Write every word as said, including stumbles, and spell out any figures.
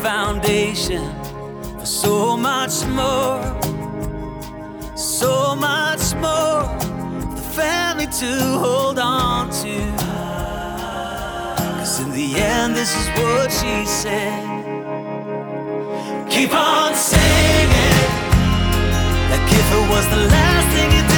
foundation for so much more, so much more for the family to hold on to. Cause in the end, this is what she said: keep on singing, like if it was the last thing you did.